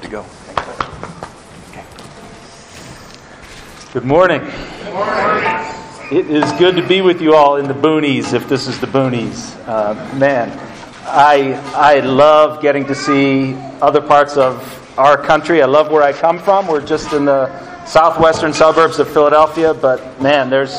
you go. Okay. Good morning. Good morning. It is good to be with you all in the boonies, if this is the boonies. Man, I love getting to see other parts of our country. I love where I come from. We're just in the southwestern suburbs of Philadelphia, but man, there's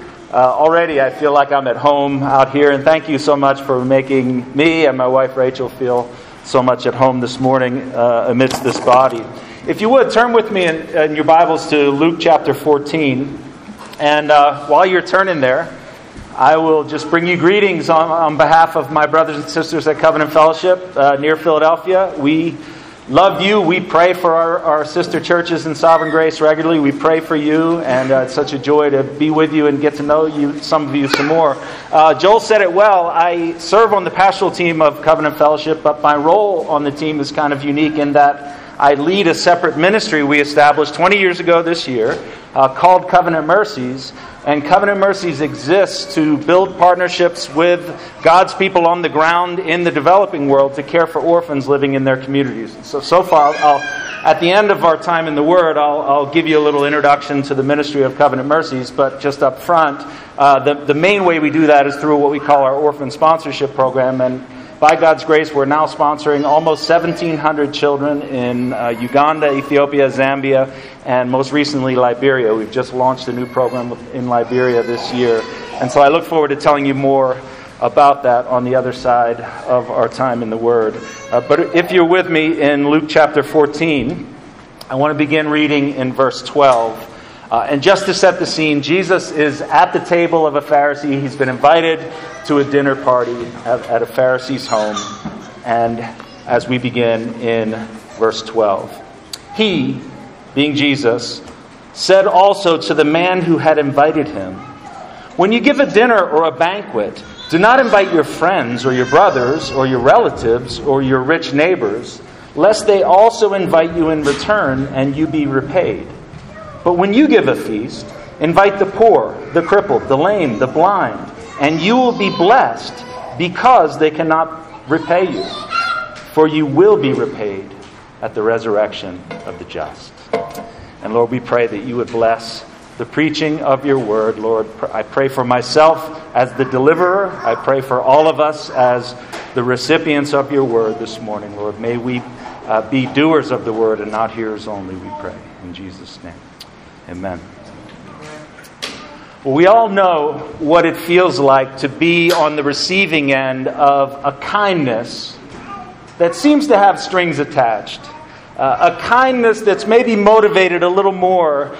already I feel like I'm at home out here, and thank you so much for making me and my wife Rachel feel so much at home this morning amidst this body. If you would, turn with me in your Bibles to Luke chapter 14. And while you're turning there, I will just bring you greetings on behalf of my brothers and sisters at Covenant Fellowship near Philadelphia. We love you. We pray for our sister churches in Sovereign Grace regularly. We pray for you, and it's such a joy to be with you and get to know you, some of you some more. Joel said it well. I serve on the pastoral team of Covenant Fellowship, but my role on the team is kind of unique in that I lead a separate ministry we established 20 years ago this year called Covenant Mercies. And Covenant Mercies exists to build partnerships with God's people on the ground in the developing world to care for orphans living in their communities. So far, at the end of our time in the Word, I'll give you a little introduction to the ministry of Covenant Mercies. But just up front, the main way we do that is through what we call our orphan sponsorship program. And by God's grace, we're now sponsoring almost 1,700 children in Uganda, Ethiopia, Zambia, and most recently Liberia. We've just launched a new program in Liberia this year. And so I look forward to telling you more about that on the other side of our time in the Word. But if you're with me in Luke chapter 14, I want to begin reading in verse 12. And just to set the scene, Jesus is at the table of a Pharisee. He's been invited to a dinner party at a Pharisee's home. And as we begin in verse 12, he, being Jesus, said also to the man who had invited him, "When you give a dinner or a banquet, do not invite your friends or your brothers or your relatives or your rich neighbors, lest they also invite you in return and you be repaid. But when you give a feast, invite the poor, the crippled, the lame, the blind, and you will be blessed because they cannot repay you. For you will be repaid at the resurrection of the just." And Lord, we pray that you would bless the preaching of your word. Lord, I pray for myself as the deliverer. I pray for all of us as the recipients of your word this morning. Lord, may we be doers of the word and not hearers only, we pray. In Jesus' name. Amen. Well, we all know what it feels like to be on the receiving end of a kindness that seems to have strings attached. A kindness that's maybe motivated a little more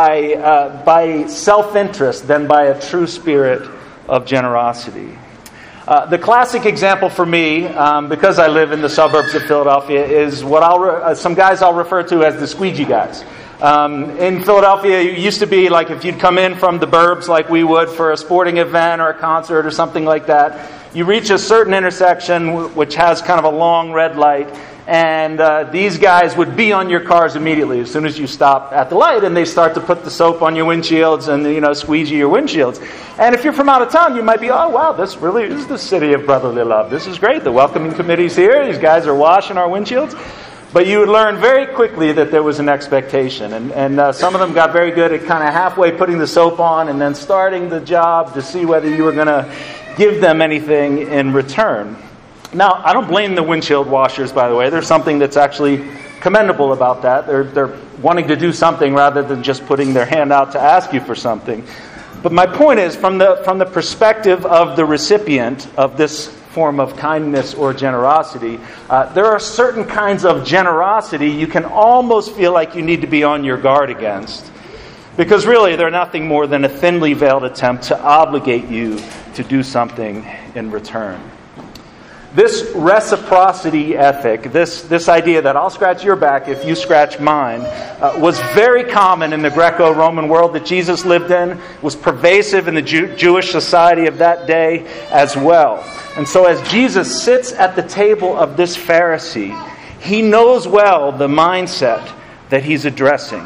by self-interest than by a true spirit of generosity. The classic example for me, because I live in the suburbs of Philadelphia, is what some guys I'll refer to as the squeegee guys. In Philadelphia, it used to be like if you'd come in from the burbs like we would for a sporting event or a concert or something like that, you reach a certain intersection which has kind of a long red light, and these guys would be on your cars immediately as soon as you stop at the light, and they start to put the soap on your windshields and squeegee your windshields. And if you're from out of town, you might be, oh wow, this really is the city of brotherly love. This is great. The welcoming committee's here. These guys are washing our windshields. But you would learn very quickly that there was an expectation. And some of them got very good at kind of halfway putting the soap on and then starting the job to see whether you were going to give them anything in return. Now, I don't blame the windshield washers, by the way. There's something that's actually commendable about that. They're wanting to do something rather than just putting their hand out to ask you for something. But my point is, from the perspective of the recipient of this form of kindness or generosity, there are certain kinds of generosity you can almost feel like you need to be on your guard against. Because really, they're nothing more than a thinly veiled attempt to obligate you to do something in return. This reciprocity ethic, this idea that I'll scratch your back if you scratch mine, was very common in the Greco-Roman world that Jesus lived in, was pervasive in the Jewish society of that day as well. And so as Jesus sits at the table of this Pharisee, he knows well the mindset that he's addressing.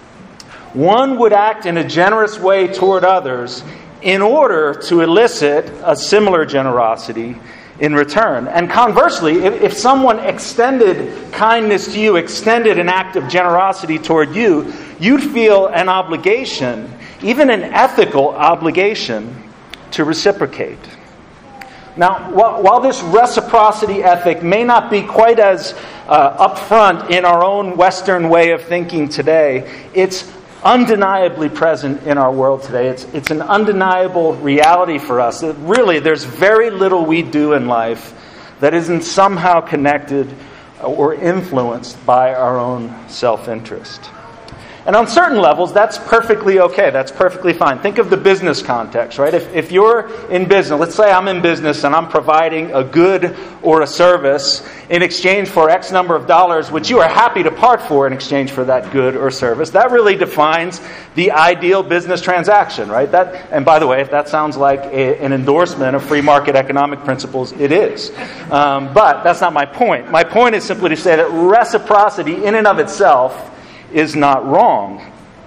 One would act in a generous way toward others in order to elicit a similar generosity in return. And conversely, if someone extended kindness to you, extended an act of generosity toward you, you'd feel an obligation, even an ethical obligation, to reciprocate. Now, while this reciprocity ethic may not be quite as upfront in our own Western way of thinking today, it's undeniably present in our world today. It's an undeniable reality for us. Really, there's very little we do in life that isn't somehow connected or influenced by our own self-interest. And on certain levels, that's perfectly okay. That's perfectly fine. Think of the business context, right? If you're in business, let's say I'm in business and I'm providing a good or a service in exchange for X number of dollars, which you are happy to part for in exchange for that good or service, that really defines the ideal business transaction, right? And by the way, if that sounds like an endorsement of free market economic principles, it is. But that's not my point. My point is simply to say that reciprocity in and of itself is not wrong.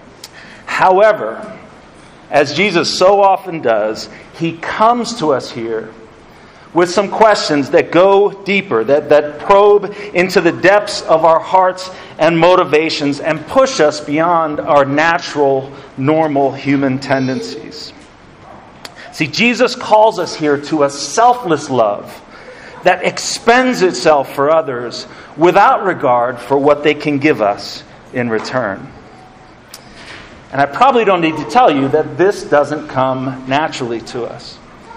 However, as Jesus so often does, he comes to us here with some questions that go deeper, that probe into the depths of our hearts and motivations and push us beyond our natural, normal human tendencies. See, Jesus calls us here to a selfless love that expends itself for others without regard for what they can give us in return. And I probably don't need to tell you that this doesn't come naturally to us.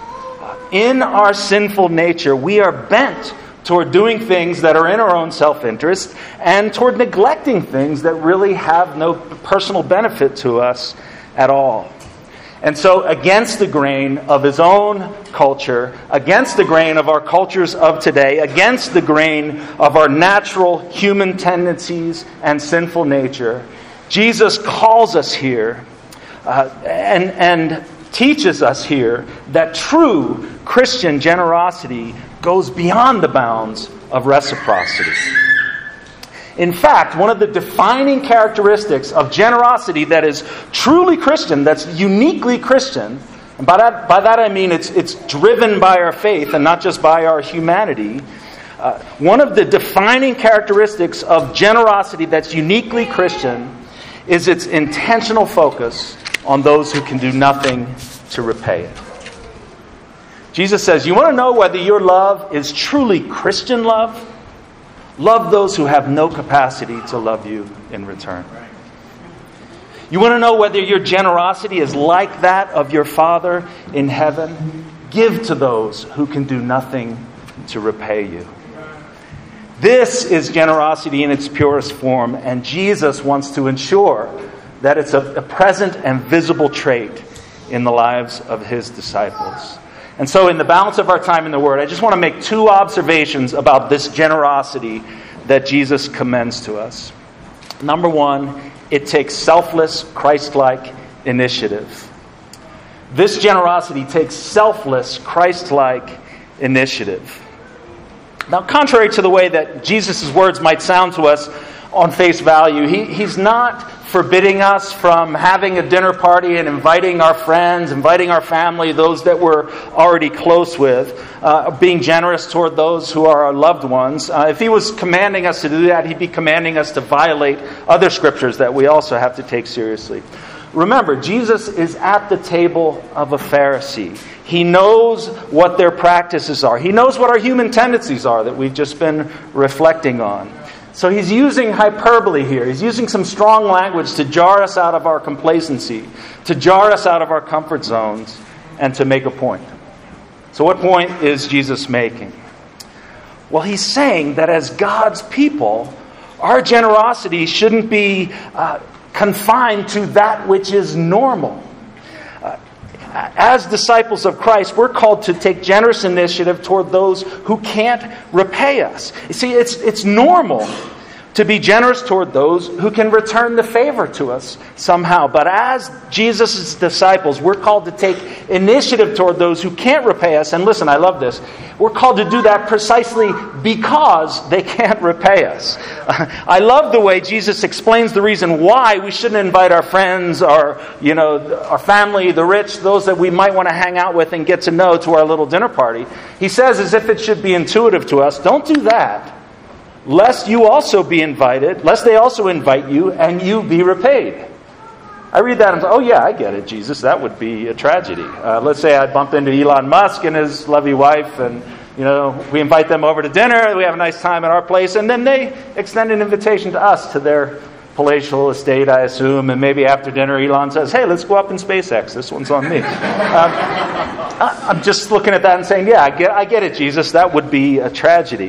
In our sinful nature, we are bent toward doing things that are in our own self-interest and toward neglecting things that really have no personal benefit to us at all. And so, against the grain of his own culture, against the grain of our cultures of today, against the grain of our natural human tendencies and sinful nature, Jesus calls us here and teaches us here that true Christian generosity goes beyond the bounds of reciprocity. In fact, one of the defining characteristics of generosity that is truly Christian, that's uniquely Christian, and by that I mean it's driven by our faith and not just by our humanity, one of the defining characteristics of generosity that's uniquely Christian is its intentional focus on those who can do nothing to repay it. Jesus says, you want to know whether your love is truly Christian love? Love those who have no capacity to love you in return. You want to know whether your generosity is like that of your Father in heaven? Give to those who can do nothing to repay you. This is generosity in its purest form, and Jesus wants to ensure that it's a present and visible trait in the lives of his disciples. And so in the balance of our time in the Word, I just want to make two observations about this generosity that Jesus commends to us. Number one, it takes selfless, Christ-like initiative. This generosity takes selfless, Christ-like initiative. Now, contrary to the way that Jesus' words might sound to us on face value, he's not forbidding us from having a dinner party and inviting our friends, inviting our family, those that we're already close with, being generous toward those who are our loved ones. If he was commanding us to do that, he'd be commanding us to violate other scriptures that we also have to take seriously. Remember, Jesus is at the table of a Pharisee. He knows what their practices are. He knows what our human tendencies are that we've just been reflecting on. So he's using hyperbole here. He's using some strong language to jar us out of our complacency, to jar us out of our comfort zones, and to make a point. So what point is Jesus making? Well, he's saying that as God's people, our generosity shouldn't be confined to that which is normal. As disciples of Christ, we're called to take generous initiative toward those who can't repay us. You see, it's normal to be generous toward those who can return the favor to us somehow. But as Jesus' disciples, we're called to take initiative toward those who can't repay us. And listen, I love this. We're called to do that precisely because they can't repay us. I love the way Jesus explains the reason why we shouldn't invite our friends, our family, the rich, those that we might want to hang out with and get to know, to our little dinner party. He says, as if it should be intuitive to us, don't do that, lest you also be invited, lest they also invite you and you be repaid. I read that and say, oh yeah, I get it, Jesus. That would be a tragedy. Let's say I bumped into Elon Musk and his lovely wife, and we invite them over to dinner, we have a nice time at our place, and then they extend an invitation to us, to their palatial estate, I assume, and maybe after dinner Elon says, hey, let's go up in SpaceX. This one's on me. I'm just looking at that and saying, yeah, I get it, Jesus. That would be a tragedy.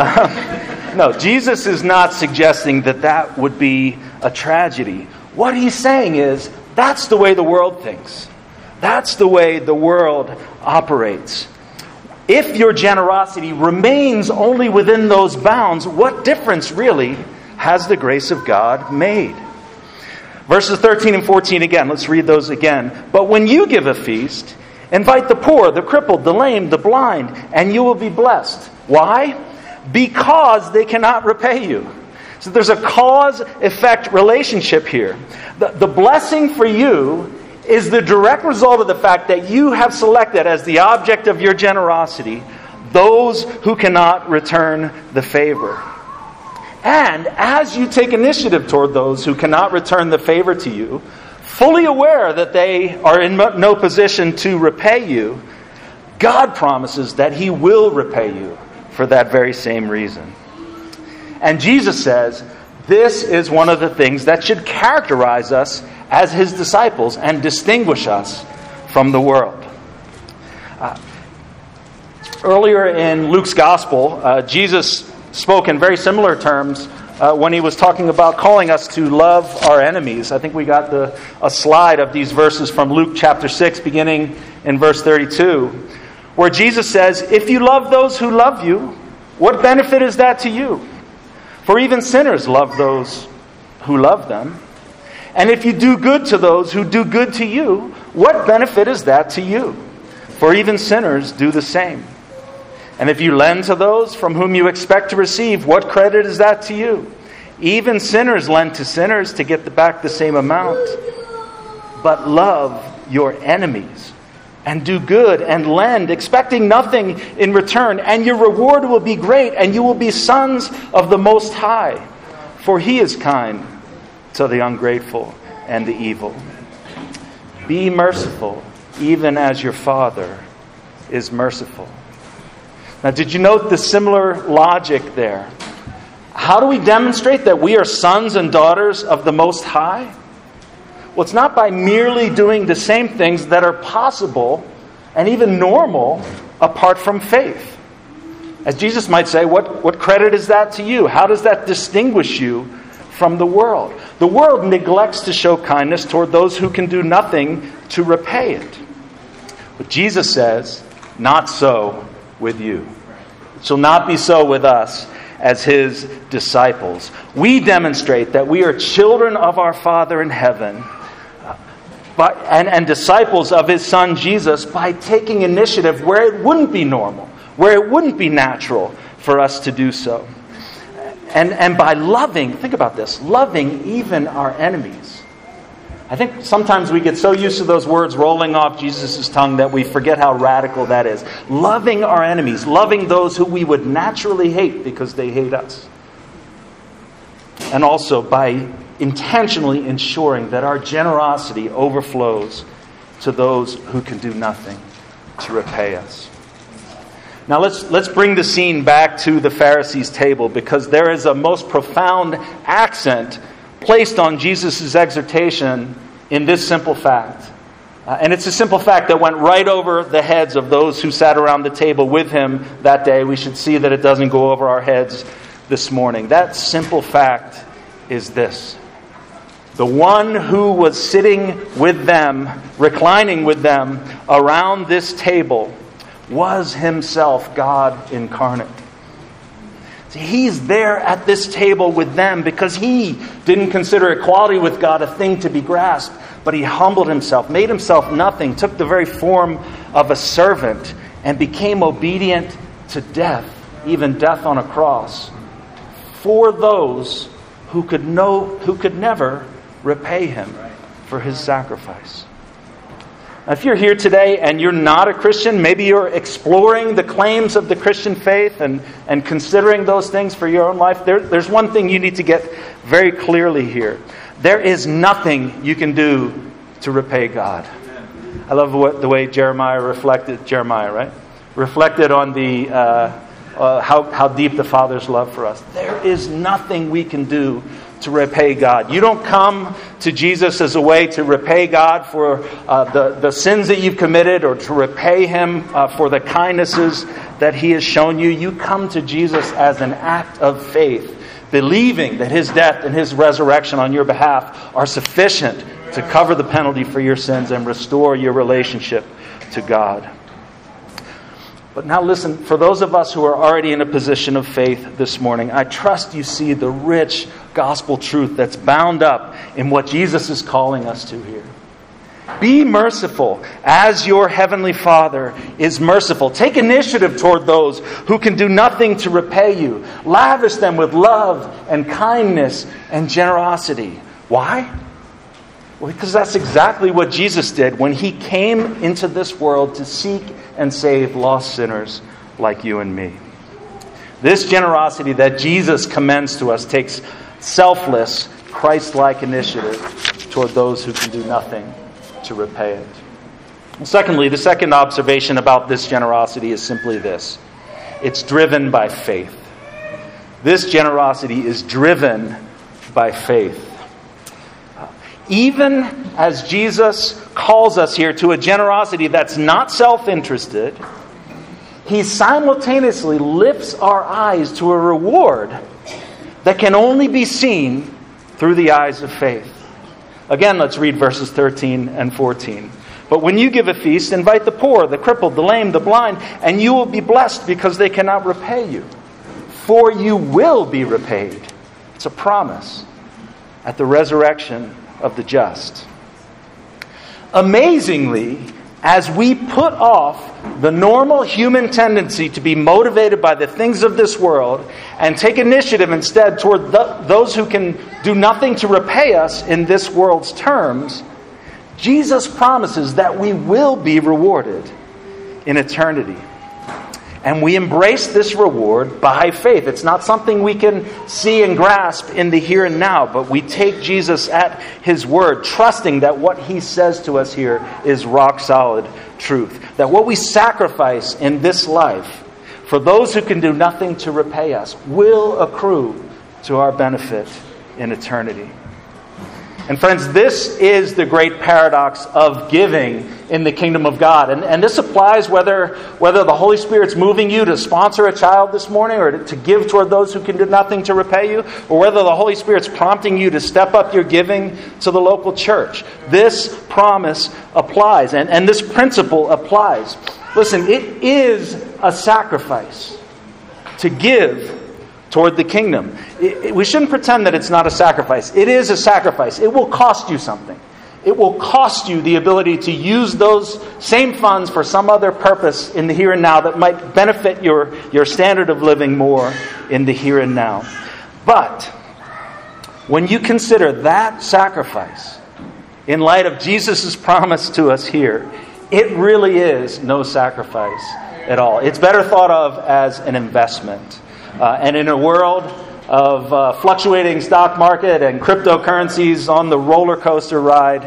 No, Jesus is not suggesting that would be a tragedy. What he's saying is, that's the way the world thinks. That's the way the world operates. If your generosity remains only within those bounds, what difference really has the grace of God made? Verses 13 and 14 again, let's read those again. But when you give a feast, invite the poor, the crippled, the lame, the blind, and you will be blessed. Why? Because they cannot repay you. So there's a cause-effect relationship here. The blessing for you is the direct result of the fact that you have selected as the object of your generosity those who cannot return the favor. And as you take initiative toward those who cannot return the favor to you, fully aware that they are in no position to repay you, God promises that He will repay you for that very same reason. And Jesus says, this is one of the things that should characterize us as His disciples and distinguish us from the world. Earlier in Luke's Gospel, Jesus spoke in very similar terms when He was talking about calling us to love our enemies. I think we got a slide of these verses from Luke chapter 6, beginning in verse 32, where Jesus says, if you love those who love you, what benefit is that to you? For even sinners love those who love them. And if you do good to those who do good to you, what benefit is that to you? For even sinners do the same. And if you lend to those from whom you expect to receive, what credit is that to you? Even sinners lend to sinners to get back the same amount. But love your enemies, and do good and lend, expecting nothing in return, and your reward will be great, and you will be sons of the Most High. For He is kind to the ungrateful and the evil. Be merciful, even as your Father is merciful. Now, did you note the similar logic there? How do we demonstrate that we are sons and daughters of the Most High? Well, it's not by merely doing the same things that are possible and even normal apart from faith. As Jesus might say, what credit is that to you? How does that distinguish you from the world? The world neglects to show kindness toward those who can do nothing to repay it. But Jesus says, not so with you. It shall not be so with us as His disciples. We demonstrate that we are children of our Father in heaven, and disciples of His Son Jesus, by taking initiative where it wouldn't be normal, where it wouldn't be natural for us to do so. And by loving, think about this, loving even our enemies. I think sometimes we get so used to those words rolling off Jesus' tongue that we forget how radical that is. Loving our enemies, loving those who we would naturally hate because they hate us. And also by intentionally ensuring that our generosity overflows to those who can do nothing to repay us. Now let's bring the scene back to the Pharisees' table, because there is a most profound accent placed on Jesus' exhortation in this simple fact. And it's a simple fact that went right over the heads of those who sat around the table with Him that day. We should see that it doesn't go over our heads this morning. That simple fact is this: the one who was sitting with them, reclining with them around this table, was Himself God incarnate. See, he's there at this table with them because he didn't consider equality with God a thing to be grasped, but he humbled himself, made himself nothing, took the very form of a servant, and became obedient to death, even death on a cross, for those who could never repay him for his sacrifice. Now, if you're here today and you're not a Christian, maybe you're exploring the claims of the Christian faith and considering those things for your own life, there's one thing you need to get very clearly here. There is nothing you can do to repay God. I love the way Jeremiah reflected on the how deep the Father's love for us. There is nothing we can do to repay God. You don't come to Jesus as a way to repay God for the sins that you've committed or to repay Him for the kindnesses that He has shown you. You come to Jesus as an act of faith, believing that His death and His resurrection on your behalf are sufficient to cover the penalty for your sins and restore your relationship to God. But now listen, for those of us who are already in a position of faith this morning, I trust you see the rich gospel truth that's bound up in what Jesus is calling us to here. Be merciful as your heavenly Father is merciful. Take initiative toward those who can do nothing to repay you. Lavish them with love and kindness and generosity. Why? Well, because that's exactly what Jesus did when He came into this world to seek and save lost sinners like you and me. This generosity that Jesus commends to us takes selfless, Christ-like initiative toward those who can do nothing to repay it. Well, secondly, the second observation about this generosity is simply this. It's driven by faith. This generosity is driven by faith. Even as Jesus calls us here to a generosity that's not self-interested, He simultaneously lifts our eyes to a reward that can only be seen through the eyes of faith. Again, let's read verses 13 and 14. But when you give a feast, invite the poor, the crippled, the lame, the blind, and you will be blessed because they cannot repay you. For you will be repaid. It's a promise at the resurrection of the just. Amazingly, as we put off the normal human tendency to be motivated by the things of this world and take initiative instead toward those who can do nothing to repay us in this world's terms, Jesus promises that we will be rewarded in eternity. And we embrace this reward by faith. It's not something we can see and grasp in the here and now, but we take Jesus at His word, trusting that what He says to us here is rock solid truth. That what we sacrifice in this life for those who can do nothing to repay us will accrue to our benefit in eternity. And friends, this is the great paradox of giving in the kingdom of God. And this applies whether the Holy Spirit's moving you to sponsor a child this morning or to give toward those who can do nothing to repay you, or whether the Holy Spirit's prompting you to step up your giving to the local church. This promise applies, and this principle applies. Listen, it is a sacrifice to give toward the kingdom. We shouldn't pretend that it's not a sacrifice. It is a sacrifice. It will cost you something. It will cost you the ability to use those same funds for some other purpose in the here and now that might benefit your standard of living more in the here and now. But when you consider that sacrifice in light of Jesus' promise to us here, it really is no sacrifice at all. It's better thought of as an investment. And in a world of fluctuating stock market and cryptocurrencies on the roller coaster ride,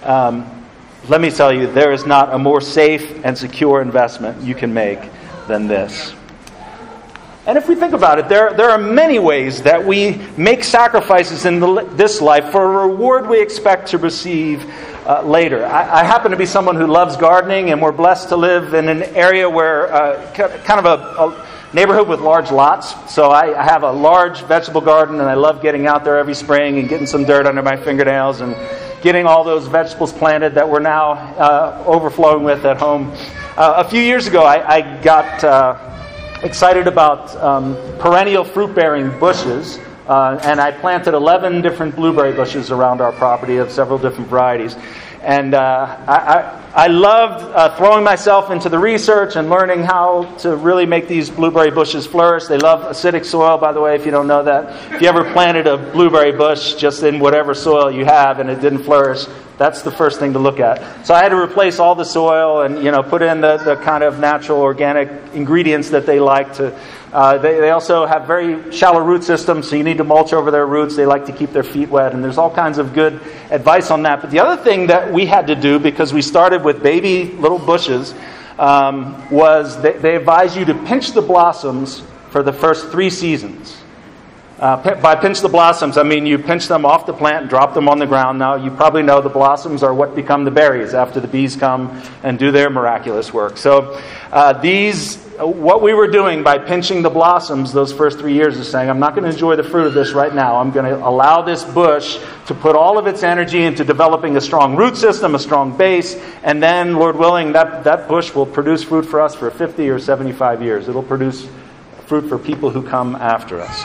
let me tell you, there is not a more safe and secure investment you can make than this. And if we think about it, there are many ways that we make sacrifices in this life for a reward we expect to receive later. I happen to be someone who loves gardening, and we're blessed to live in an area where kind of a neighborhood with large lots. So I have a large vegetable garden, and I love getting out there every spring and getting some dirt under my fingernails and getting all those vegetables planted that we're now overflowing with at home. A few years ago, I got excited about perennial fruit-bearing bushes, and I planted 11 different blueberry bushes around our property of several different varieties. And I loved throwing myself into the research and learning how to really make these blueberry bushes flourish. They love acidic soil, by the way, if you don't know that. If you ever planted a blueberry bush just in whatever soil you have and it didn't flourish, that's the first thing to look at. So I had to replace all the soil and put in the kind of natural organic ingredients that they like to. They also have very shallow root systems, so you need to mulch over their roots. They like to keep their feet wet, and there's all kinds of good advice on that. But the other thing that we had to do, because we started with baby little bushes, was they advise you to pinch the blossoms for the first 3 seasons. By pinch the blossoms, I mean you pinch them off the plant and drop them on the ground. Now, you probably know the blossoms are what become the berries after the bees come and do their miraculous work. So what we were doing by pinching the blossoms those first 3 years is saying, I'm not going to enjoy the fruit of this right now. I'm going to allow this bush to put all of its energy into developing a strong root system, a strong base, and then, Lord willing, that bush will produce fruit for us for 50 or 75 years. It'll produce fruit for people who come after us.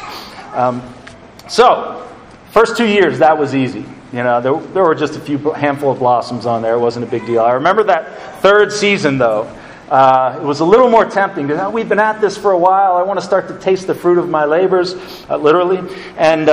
So, first 2 years, that was easy. There were just a handful of blossoms on there. It wasn't a big deal. I remember that 3rd season, though. It was a little more tempting because we've been at this for a while. I want to start to taste the fruit of my labors, literally. And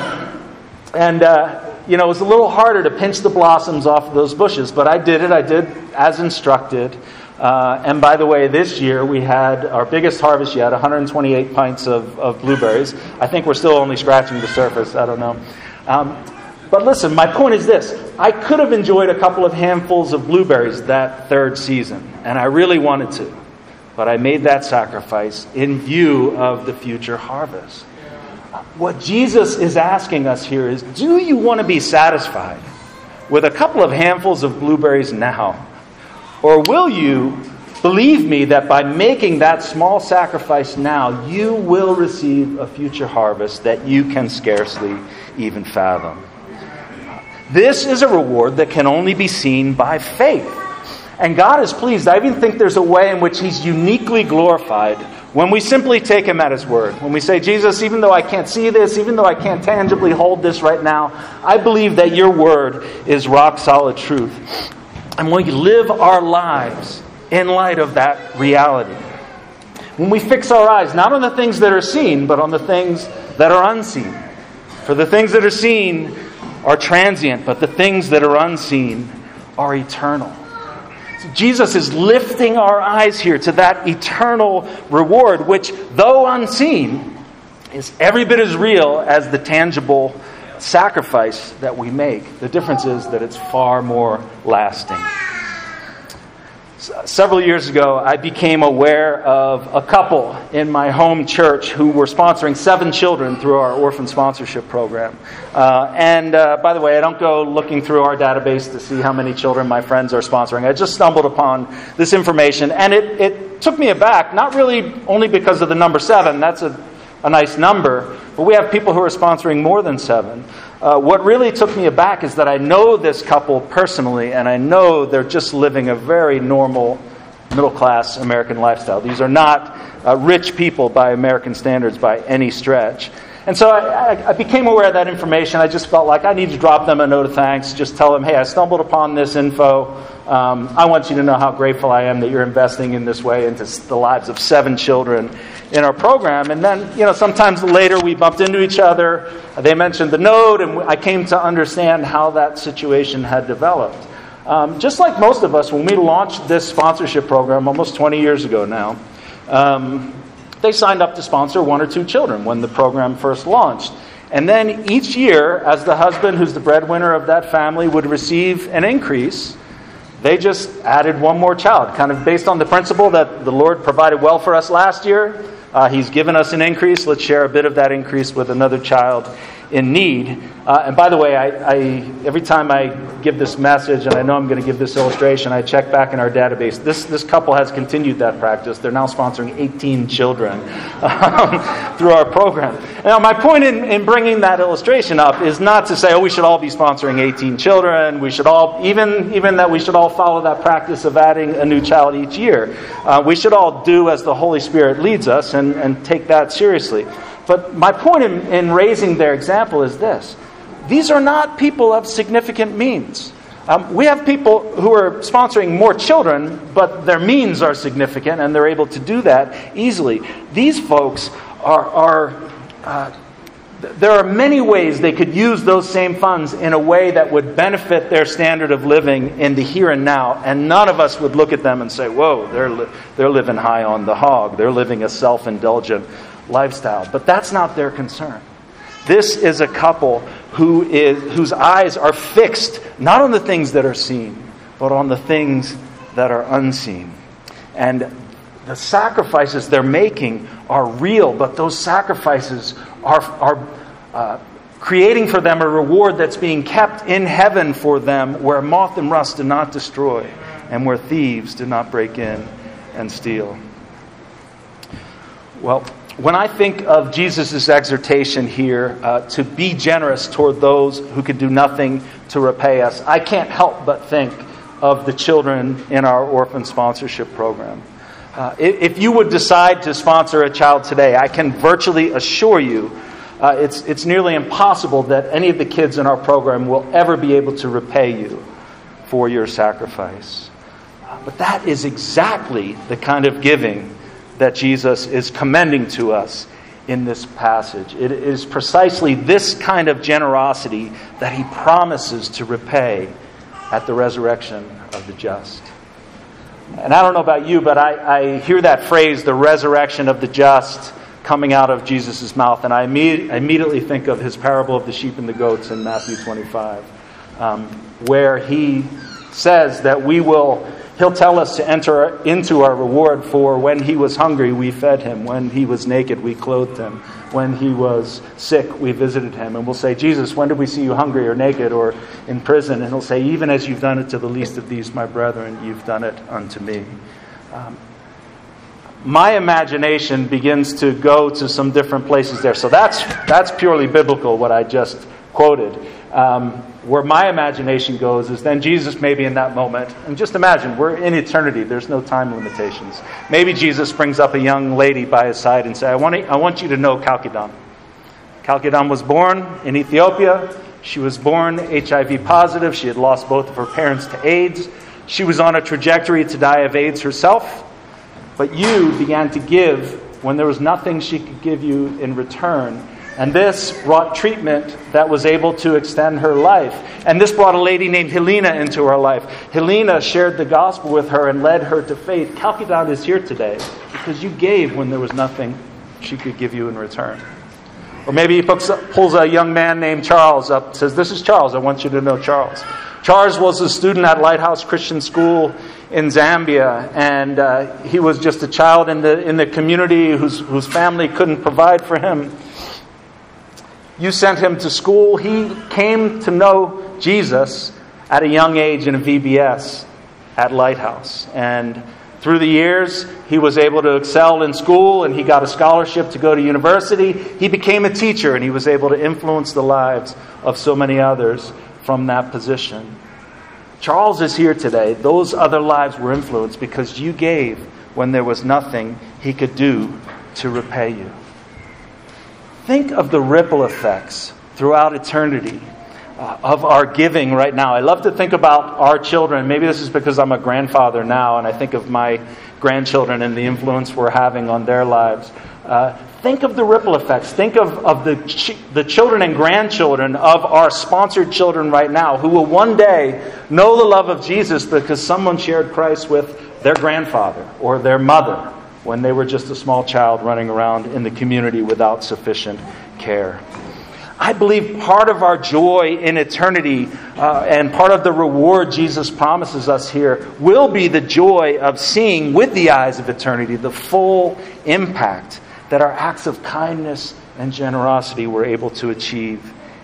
it was a little harder to pinch the blossoms off of those bushes. But I did it. I did as instructed. And by the way, this year we had our biggest harvest yet, 128 pints of blueberries. I think we're still only scratching the surface. I don't know. But listen, my point is this. I could have enjoyed a couple of handfuls of blueberries that 3rd season, and I really wanted to. But I made that sacrifice in view of the future harvest. What Jesus is asking us here is, do you want to be satisfied with a couple of handfuls of blueberries now? Or will you believe me that by making that small sacrifice now, you will receive a future harvest that you can scarcely even fathom? This is a reward that can only be seen by faith. And God is pleased. I even think there's a way in which He's uniquely glorified when we simply take Him at His word. When we say, Jesus, even though I can't see this, even though I can't tangibly hold this right now, I believe that your word is rock solid truth. And we live our lives in light of that reality. When we fix our eyes, not on the things that are seen, but on the things that are unseen. For the things that are seen are transient, but the things that are unseen are eternal. So Jesus is lifting our eyes here to that eternal reward, which, though unseen, is every bit as real as the tangible sacrifice that we make. The difference is that it's far more lasting. Several years ago, I became aware of a couple in my home church who were sponsoring 7 children through our orphan sponsorship program. By the way, I don't go looking through our database to see how many children my friends are sponsoring. I just stumbled upon this information, and it took me aback, not really only because of the number 7. That's a nice number, but we have people who are sponsoring more than 7. What really took me aback is that I know this couple personally, and I know they're just living a very normal, middle-class American lifestyle. These are not rich people by American standards by any stretch. And so I became aware of that information. I just felt like I need to drop them a note of thanks, just tell them, hey, I stumbled upon this info. I want you to know how grateful I am that you're investing in this way into the lives of 7 children in our program. And then, sometimes later we bumped into each other. They mentioned the note, and I came to understand how that situation had developed. Just like most of us, when we launched this sponsorship program almost 20 years ago now, they signed up to sponsor 1 or 2 children when the program first launched. And then each year, as the husband, who's the breadwinner of that family, would receive an increase, they just added 1 more child, kind of based on the principle that the Lord provided well for us last year. He's given us an increase. Let's share a bit of that increase with another child in need. And by the way, I every time I give this message, and I know I'm going to give this illustration, I check back in our database. This couple has continued that practice. They're now sponsoring 18 children through our program. Now, my point in bringing that illustration up is not to say, we should all be sponsoring 18 children. We should all, even that we should all follow that practice of adding a new child each year. We should all do as the Holy Spirit leads us and take that seriously. But my point in raising their example is this. These are not people of significant means. We have people who are sponsoring more children, but their means are significant and they're able to do that easily. These folks there are many ways they could use those same funds in a way that would benefit their standard of living in the here and now, and none of us would look at them and say, whoa, they're living high on the hog. They're living a self-indulgent lifestyle. But that's not their concern. This is a couple whose eyes are fixed not on the things that are seen, but on the things that are unseen. And the sacrifices they're making are real, but those sacrifices are creating for them a reward that's being kept in heaven for them, where moth and rust do not destroy, and where thieves do not break in and steal. Well, when I think of Jesus' exhortation here to be generous toward those who could do nothing to repay us, I can't help but think of the children in our orphan sponsorship program. If you would decide to sponsor a child today, I can virtually assure you it's nearly impossible that any of the kids in our program will ever be able to repay you for your sacrifice. But that is exactly the kind of giving that Jesus is commending to us in this passage. It is precisely this kind of generosity that he promises to repay at the resurrection of the just. And I don't know about you, but I hear that phrase, the resurrection of the just, coming out of Jesus' mouth, and I immediately think of his parable of the sheep and the goats in Matthew 25, where he says that he'll tell us to enter into our reward, for when he was hungry, we fed him. When he was naked, we clothed him. When he was sick, we visited him. And we'll say, Jesus, when did we see you hungry or naked or in prison? And he'll say, even as you've done it to the least of these, my brethren, you've done it unto me. My imagination begins to go to some different places there. So that's purely biblical, what I just quoted. Where my imagination goes is then Jesus maybe in that moment, and just imagine, we're in eternity, there's no time limitations. Maybe Jesus brings up a young lady by his side and says, I want you to know Chalcedon. Chalcedon was born in Ethiopia. She was born HIV positive. She had lost both of her parents to AIDS. She was on a trajectory to die of AIDS herself. But you began to give when there was nothing she could give you in return. And this brought treatment that was able to extend her life. And this brought a lady named Helena into her life. Helena shared the gospel with her and led her to faith. Chalcedon is here today because you gave when there was nothing she could give you in return. Or maybe he pulls a young man named Charles up and says, this is Charles. I want you to know Charles. Charles was a student at Lighthouse Christian School in Zambia, and he was just a child in the community whose family couldn't provide for him. You sent him to school. He came to know Jesus at a young age in a VBS at Lighthouse. And through the years, he was able to excel in school, and he got a scholarship to go to university. He became a teacher, and he was able to influence the lives of so many others from that position. Charles is here today. Those other lives were influenced because you gave when there was nothing he could do to repay you. Think of the ripple effects throughout eternity of our giving right now. I love to think about our children. Maybe this is because I'm a grandfather now, and I think of my grandchildren and the influence we're having on their lives. Think of the ripple effects. Think of the children and grandchildren of our sponsored children right now who will one day know the love of Jesus because someone shared Christ with their grandfather or their mother when they were just a small child running around in the community without sufficient care. I believe part of our joy in eternity and part of the reward Jesus promises us here will be the joy of seeing with the eyes of eternity the full impact that our acts of kindness and generosity were able to achieve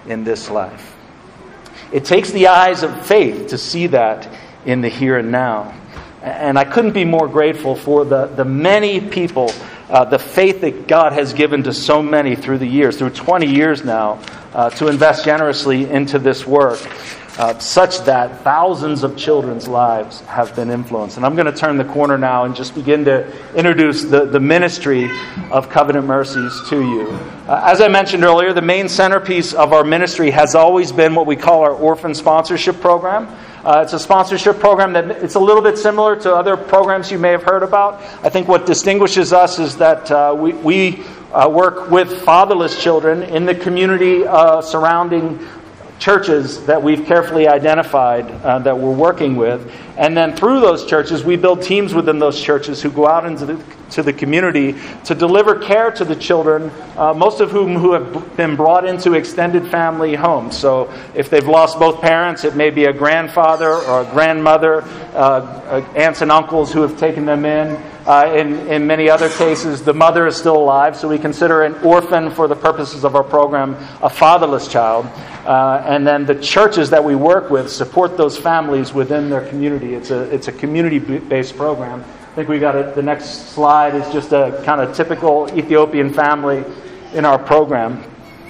in this life. It takes the eyes of faith to see that in the here and now. And I couldn't be more grateful for the many people, the faith that God has given to so many through the years, through 20 years now, to invest generously into this work, such that thousands of children's lives have been influenced. And I'm going to turn the corner now and just begin to introduce the ministry of Covenant Mercies to you. As I mentioned earlier, the main centerpiece of our ministry has always been what we call our orphan sponsorship program. It's a sponsorship program that it's a little bit similar to other programs you may have heard about. I think what distinguishes us is that we work with fatherless children in the community surrounding churches that we've carefully identified that we're working with. And then through those churches, we build teams within those churches who go out into the community to deliver care to the children, most of whom who have been brought into extended family homes. So if they've lost both parents, it may be a grandfather or a grandmother, aunts and uncles who have taken them in. In many other cases, the mother is still alive, so we consider an orphan for the purposes of our program a fatherless child. And then the churches that we work with support those families within their community. It's a community-based program. I think we got it. The next slide is just a kind of typical Ethiopian family in our program.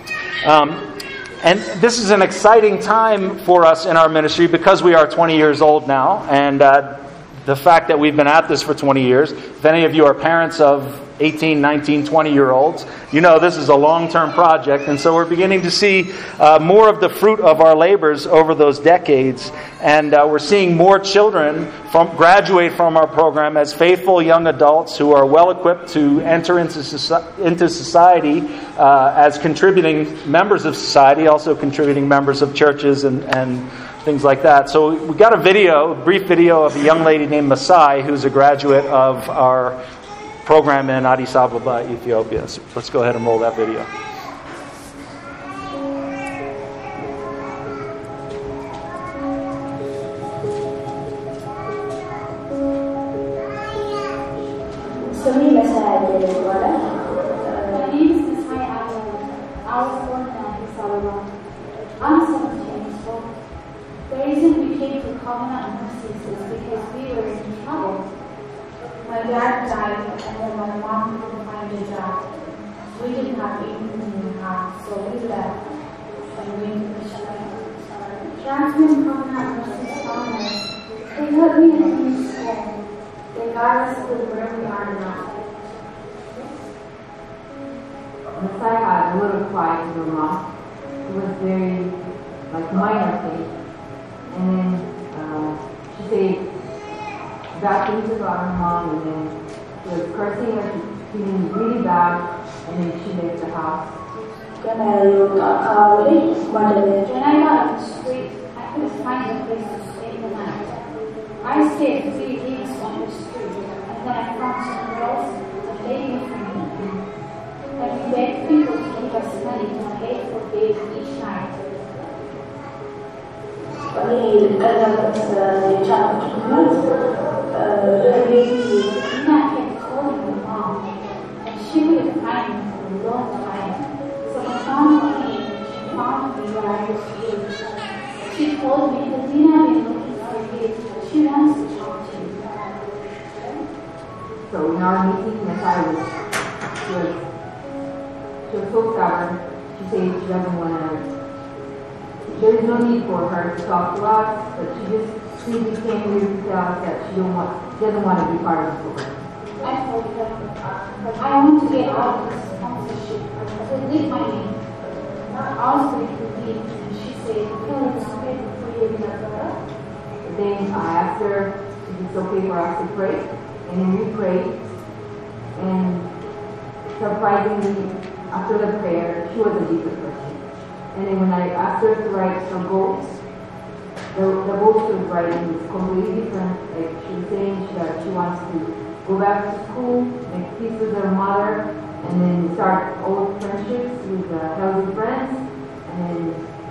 And this is an exciting time for us in our ministry because we are 20 years old now, and the fact that we've been at this for 20 years. If any of you are parents of 18, 19, 20-year-olds, you know this is a long-term project, and so we're beginning to see more of the fruit of our labors over those decades, and we're seeing more children graduate from our program as faithful young adults who are well-equipped to enter into society as contributing members of society, also contributing members of churches and things like that. So we got a brief video of a young lady named Masai who's a graduate of our program in Addis Ababa, Ethiopia. So let's go ahead and roll that video. My name is Masai Adam. I was born in Addis Ababa. I'm 17 years old. The reason we came to Covenant Mercies is because we were in trouble. My dad died, and then my mom couldn't find a job. We didn't have anything in the house, so we left and went to Michigan. Jasmine Covenant Mercies found us. They put me in a new school. They got us to where we are now. Masai had a little pride to her mom. It was very, minor thing. And then she said bad things about her mom, and then she was cursing her, feeling really bad, and then she left the house. When I got on the street, I couldn't find a place to stay the night. I stayed 3 weeks on the street, and then I found some girls that begged me for me. And we begged people to give us money to pay for days each night. Dina kept calling my mom, and she wouldn't find me for a long time. So my mom came, she found me where I was living. She told me that Dina had been looking for you. She wants to talk to you. So in our meeting, Masai she was so stubborn. She said she doesn't want to. There is no need for her to talk to us, but she came here to tell us that she doesn't want to be part of the program. I told her, I want to get out of this sponsorship. I said, leave my name. I was going to leave, and she said, no, it's okay for you to go. Then I asked her if it's okay for us to pray, and then we prayed, and surprisingly, after the prayer, she was a different person. And then when I asked her to write her goals, the goals she was writing was completely different. Like she was saying that she wants to go back to school, make peace with her mother, and then start old friendships with healthy friends, and then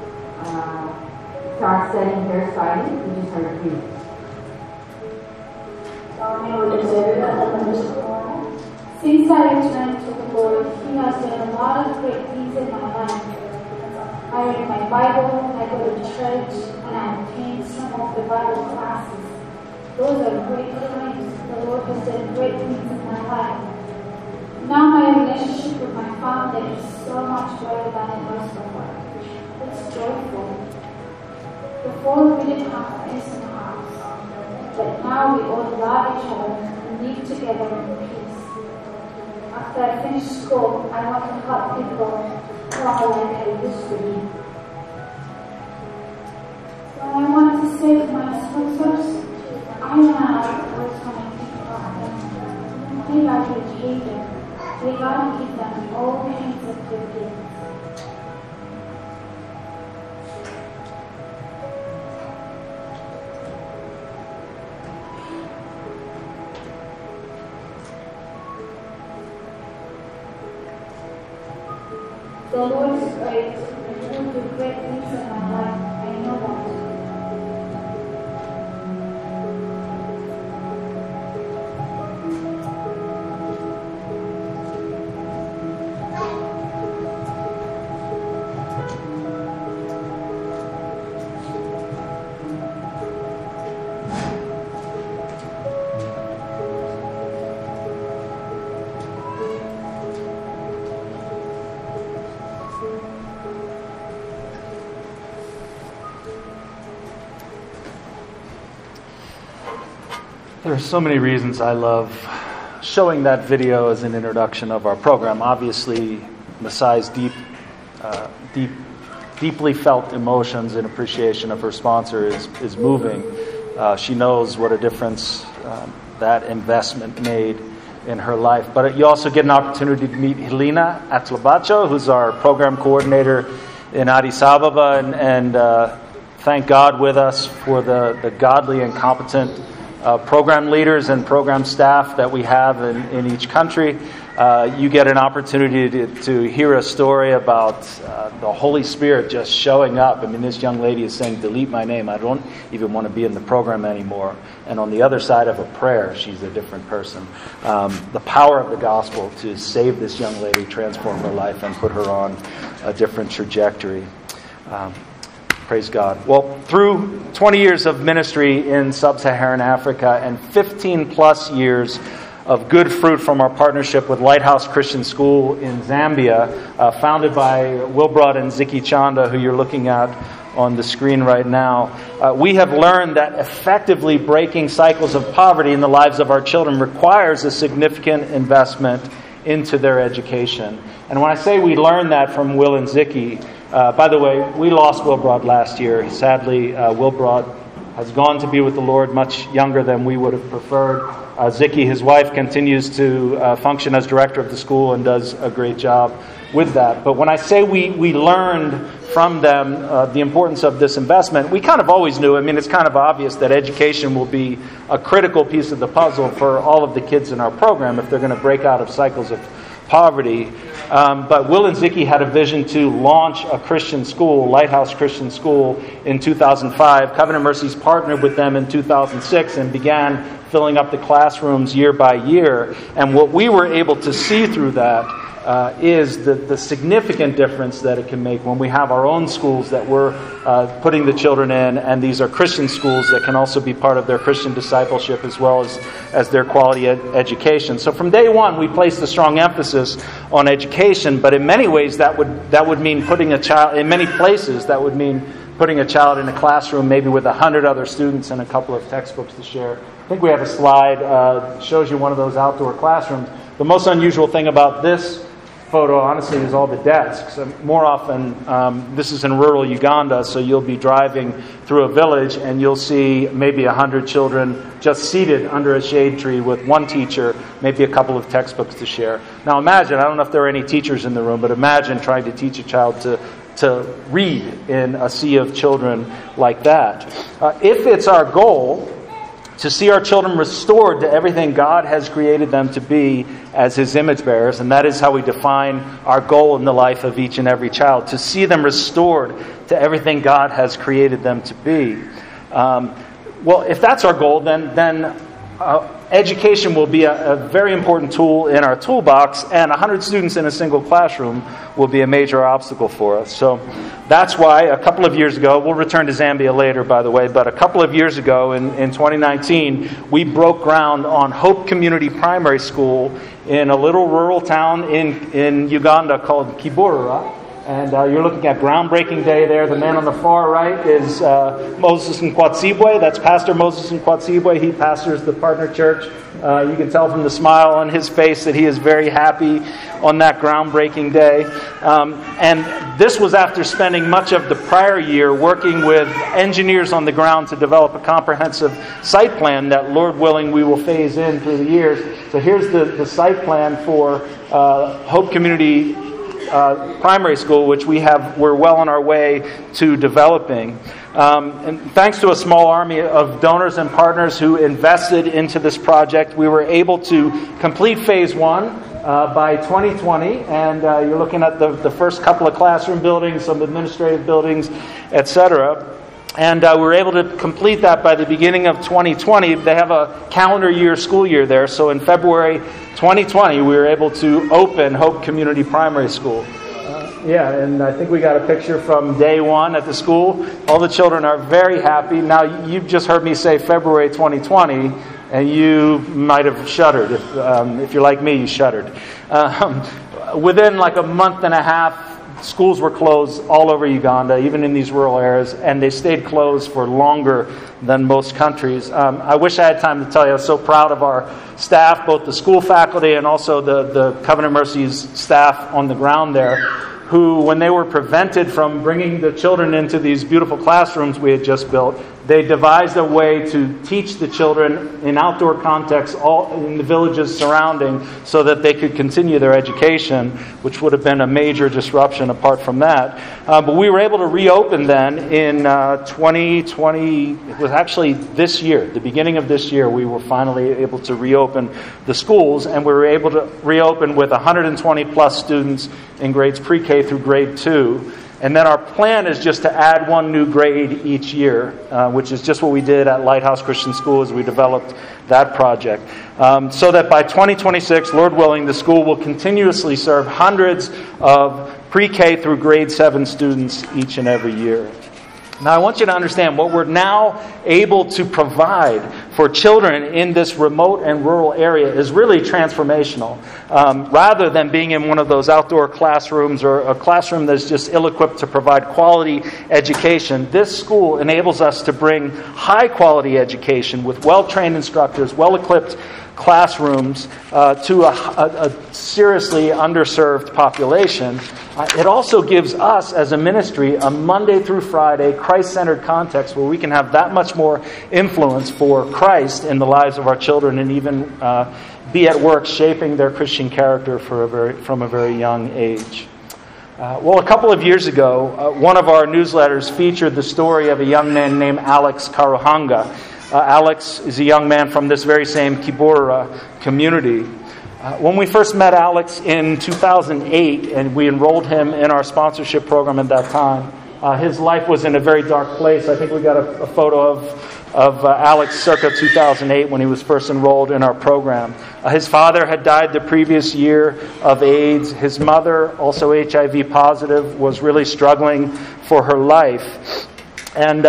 start setting her aside, which is her dream. Since I returned to the Lord, He has done a lot of great things in my life. I read my my Bible, I go to church, and I attend some of the Bible classes. Those are great times. The Lord has done great things in my life. Now my relationship with my family is so much better than it was before. It's joyful. Before we didn't have friends in the house, but now we all love each other and live together in peace. After I finish school, I want to help people who are like I used to be. So I want to say to my sponsors, I don't know how it works when I think about them. They got to educate them. They got to give them all kinds of good gifts. The Lord is great, and He will do great things in my life. I know that. There are so many reasons I love showing that video as an introduction of our program. Obviously, Masai's deeply felt emotions and appreciation of her sponsor is moving. She knows what a difference that investment made in her life. But you also get an opportunity to meet Helena Atlabacho, who's our program coordinator in Addis Ababa, and thank God with us for the godly and competent program leaders and program staff that we have in each country. You get an opportunity to hear a story about the Holy Spirit just showing up. I mean, this young lady is saying, delete my name. I don't even want to be in the program anymore. And on the other side of a prayer, she's a different person. The power of the gospel to save this young lady, transform her life, and put her on a different trajectory. Praise God. Well, through 20 years of ministry in sub-Saharan Africa and 15 plus years of good fruit from our partnership with Lighthouse Christian School in Zambia, founded by Wilbrod and Ziki Chanda, who you're looking at on the screen right now, we have learned that effectively breaking cycles of poverty in the lives of our children requires a significant investment into their education. And when I say we learned that from Will and Ziki, by the way, we lost Wilbrod last year. Sadly, Wilbrod has gone to be with the Lord much younger than we would have preferred. Ziki, his wife, continues to function as director of the school and does a great job with that. But when I say we learned from them the importance of this investment, we kind of always knew. I mean, it's kind of obvious that education will be a critical piece of the puzzle for all of the kids in our program if they're going to break out of cycles of poverty. But Will and Ziki had a vision to launch a Christian school, Lighthouse Christian School, in 2005. Covenant Mercies partnered with them in 2006 and began filling up the classrooms year by year. And what we were able to see through that is the significant difference that it can make when we have our own schools that we're putting the children in, and these are Christian schools that can also be part of their Christian discipleship as well as their quality education. So from day one, we placed a strong emphasis on education, but in many ways that would mean putting a child, in many places, that would mean putting a child in a classroom maybe with 100 other students and a couple of textbooks to share. I think we have a slide shows you one of those outdoor classrooms. The most unusual thing about this photo, honestly, is all the desks. More often, this is in rural Uganda, so you'll be driving through a village and you'll see maybe 100 children just seated under a shade tree with one teacher, maybe a couple of textbooks to share. Now imagine, I don't know if there are any teachers in the room, but imagine trying to teach a child to read in a sea of children like that. If it's our goal to see our children restored to everything God has created them to be as His image bearers, and that is how we define our goal in the life of each and every child, to see them restored to everything God has created them to be. Well, if that's our goal, then education will be a very important tool in our toolbox, and 100 students in a single classroom will be a major obstacle for us. So that's why a couple of years ago, we'll return to Zambia later, by the way, but a couple of years ago in 2019, we broke ground on Hope Community Primary School in a little rural town in Uganda called Kiburura. And you're looking at groundbreaking day there. The man on the far right is Moses Nkwatsibwe. That's Pastor Moses Nkwatsibwe. He pastors the partner church. You can tell from the smile on his face that he is very happy on that groundbreaking day. And this was after spending much of the prior year working with engineers on the ground to develop a comprehensive site plan that, Lord willing, we will phase in through the years. So here's the site plan for Hope Community Primary School, which we're well on our way to developing. And thanks to a small army of donors and partners who invested into this project, we were able to complete phase 1 by 2020. And you're looking at the first couple of classroom buildings, some administrative buildings, etc. And we were able to complete that by the beginning of 2020. They have a calendar year, school year there. So in February 2020, we were able to open Hope Community Primary School. And I think we got a picture from day one at the school. All the children are very happy. Now, you've just heard me say February 2020, and you might have shuddered. If you're like me, you shuddered. Within like a month and a half, schools were closed all over Uganda, even in these rural areas, and they stayed closed for longer than most countries. I wish I had time to tell you, I was so proud of our staff, both the school faculty and also the Covenant Mercies staff on the ground there, who, when they were prevented from bringing the children into these beautiful classrooms we had just built, they devised a way to teach the children in outdoor contexts, all in the villages surrounding, so that they could continue their education, which would have been a major disruption apart from that. But we were able to reopen then in 2020. It was actually this year, the beginning of this year, we were finally able to reopen the schools, and we were able to reopen with 120 plus students in grades pre-K through grade 2. And then our plan is just to add one new grade each year, which is just what we did at Lighthouse Christian School as we developed that project. So that by 2026, Lord willing, the school will continuously serve hundreds of pre-K through grade 7 students each and every year. Now, I want you to understand what we're now able to provide for children in this remote and rural area is really transformational. Rather than being in one of those outdoor classrooms or a classroom that's just ill-equipped to provide quality education, this school enables us to bring high-quality education with well-trained instructors, well-equipped classrooms to a seriously underserved population. It also gives us, as a ministry, a Monday through Friday Christ-centered context where we can have that much more influence for Christ in the lives of our children and even be at work shaping their Christian character from a very young age. A couple of years ago, one of our newsletters featured the story of a young man named Alex Karuhanga. Alex is a young man from this very same Kiburura community. When we first met Alex in 2008 and we enrolled him in our sponsorship program at that time, his life was in a very dark place. I think we got a photo of Alex circa 2008 when he was first enrolled in our program. His father had died the previous year of AIDS. His mother, also HIV positive, was really struggling for her life. And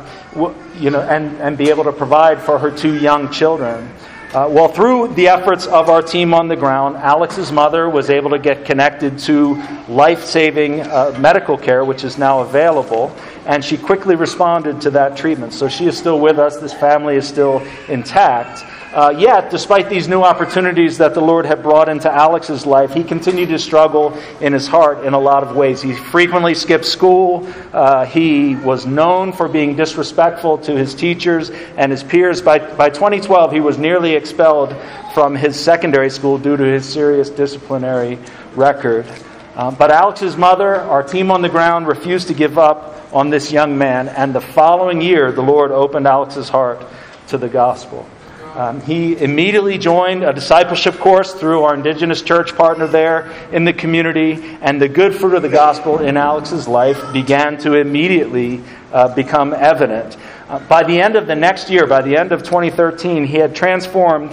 be able to provide for her 2 young children. Through the efforts of our team on the ground, Alex's mother was able to get connected to life-saving medical care, which is now available, and she quickly responded to that treatment. So she is still with us. This family is still intact. Yet, despite these new opportunities that the Lord had brought into Alex's life, he continued to struggle in his heart in a lot of ways. He frequently skipped school. He was known for being disrespectful to his teachers and his peers. By 2012, he was nearly expelled from his secondary school due to his serious disciplinary record. But Alex's mother, our team on the ground, refused to give up on this young man. And the following year, the Lord opened Alex's heart to the gospel. He immediately joined a discipleship course through our indigenous church partner there in the community, and the good fruit of the gospel in Alex's life began to immediately become evident. By the end of the next year, by the end of 2013, he had transformed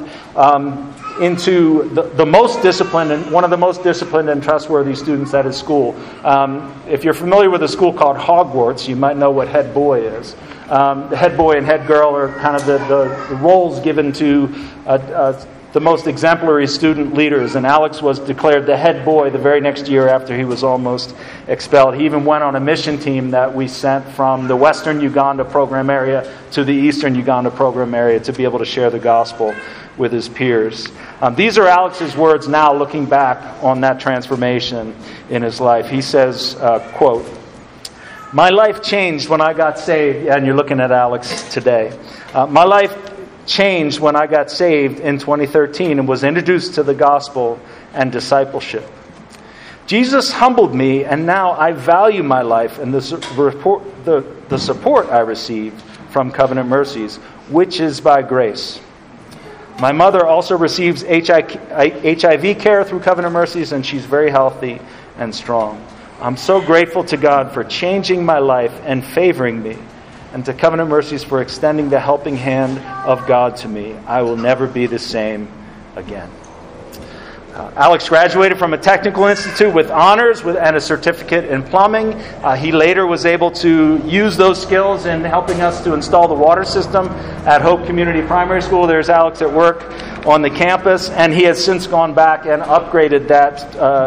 into the most disciplined and one of the most disciplined and trustworthy students at his school. If you're familiar with a school called Hogwarts, you might know what head boy is. The head boy and head girl are kind of the roles given to the most exemplary student leaders, and Alex was declared the head boy the very next year after he was almost expelled. He even went on a mission team that we sent from the Western Uganda program area to the Eastern Uganda program area to be able to share the gospel with his peers. These are Alex's words now, looking back on that transformation in his life. He says, quote, "My life changed when I got saved," and you're looking at Alex today. "My life changed when I got saved in 2013 and was introduced to the gospel and discipleship. Jesus humbled me, and now I value my life and the support I received from Covenant Mercies, which is by grace. My mother also receives HIV care through Covenant Mercies, and she's very healthy and strong. I'm so grateful to God for changing my life and favoring me, and to Covenant Mercies for extending the helping hand of God to me. I will never be the same again." Alex graduated from a technical institute with honors and a certificate in plumbing. He later was able to use those skills in helping us to install the water system at Hope Community Primary School. There's Alex at work on the campus, and he has since gone back and upgraded that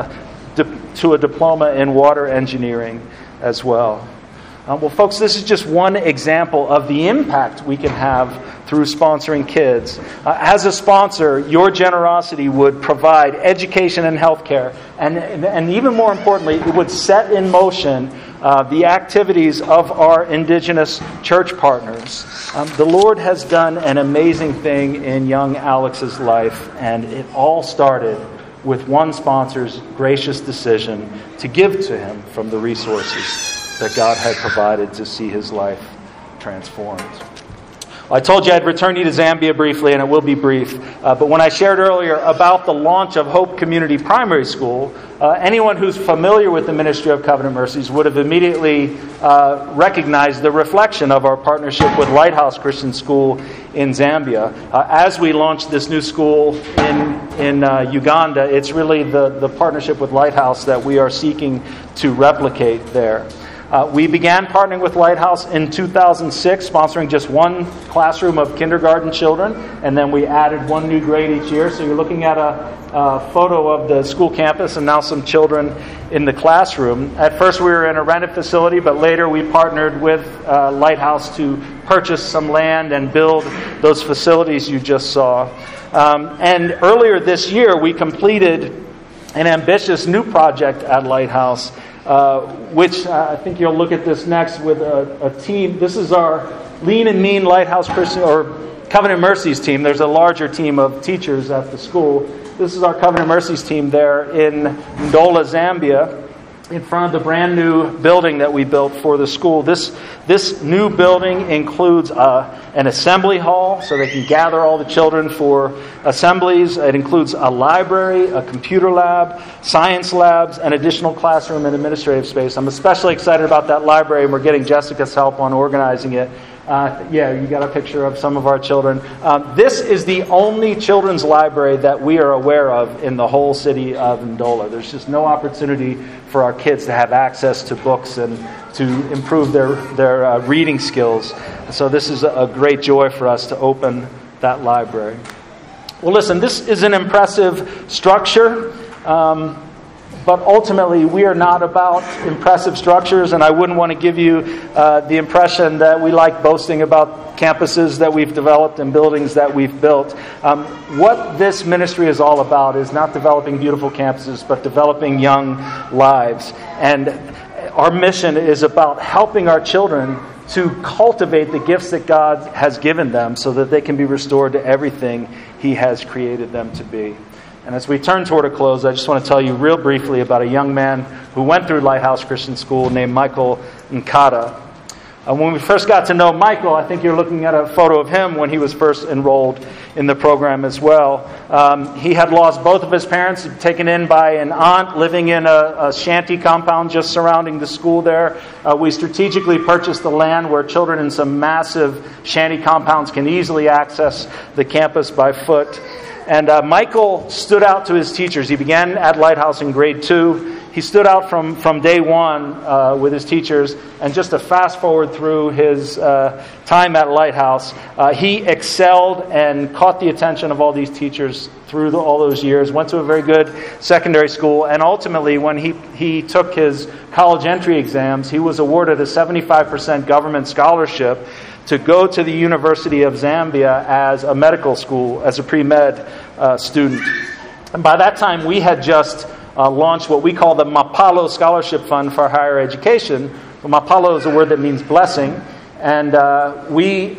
to a diploma in water engineering as well. Well, folks, this is just one example of the impact we can have through sponsoring kids. As a sponsor, your generosity would provide education and health care, and even more importantly, it would set in motion the activities of our indigenous church partners. The Lord has done an amazing thing in young Alex's life, and it all started with one sponsor's gracious decision to give to him from the resources that God had provided to see his life transformed. I told you I'd return you to Zambia briefly, and it will be brief. But when I shared earlier about the launch of Hope Community Primary School, anyone who's familiar with the ministry of Covenant Mercies would have immediately recognized the reflection of our partnership with Lighthouse Christian School in Zambia. As we launched this new school in Uganda, it's really the partnership with Lighthouse that we are seeking to replicate there. We began partnering with Lighthouse in 2006, sponsoring just one classroom of kindergarten children, and then we added one new grade each year. So you're looking at a photo of the school campus and now some children in the classroom. At first we were in a rented facility, but later we partnered with Lighthouse to purchase some land and build those facilities you just saw. And earlier this year we completed an ambitious new project at Lighthouse, which I think you'll look at this next with a team. This is our Lean and Mean Lighthouse Christian or Covenant Mercies team. There's a larger team of teachers at the school. This is our Covenant Mercies team there in Ndola, Zambia, in front of the brand new building that we built for the school. This new building includes an assembly hall so they can gather all the children for assemblies. It includes a library, a computer lab, science labs, and additional classroom and administrative space. I'm especially excited about that library, and we're getting Jessica's help on organizing it. You got a picture of some of our children. This is the only children's library that we are aware of in the whole city of Ndola. There's just no opportunity for our kids to have access to books and to improve their reading skills. So this is a great joy for us to open that library. Well, listen, this is an impressive structure. But ultimately, we are not about impressive structures, and I wouldn't want to give you the impression that we like boasting about campuses that we've developed and buildings that we've built. What this ministry is all about is not developing beautiful campuses, but developing young lives. And our mission is about helping our children to cultivate the gifts that God has given them so that they can be restored to everything He has created them to be. And as we turn toward a close, I just want to tell you real briefly about a young man who went through Lighthouse Christian School named Michael Nkata. When we first got to know Michael, I think you're looking at a photo of him when he was first enrolled in the program as well. He had lost both of his parents, taken in by an aunt living in a shanty compound just surrounding the school there. We strategically purchased the land where children in some massive shanty compounds can easily access the campus by foot. And Michael stood out to his teachers. He began at Lighthouse in grade 2. He stood out from day one with his teachers. And just to fast forward through his time at Lighthouse, he excelled and caught the attention of all these teachers through all those years. Went to a very good secondary school. And ultimately, when he took his college entry exams, he was awarded a 75% government scholarship to go to the University of Zambia as a medical school, as a pre-med student. And by that time, we had just launched what we call the Mapalo Scholarship Fund for Higher Education. Mapalo is a word that means blessing. And we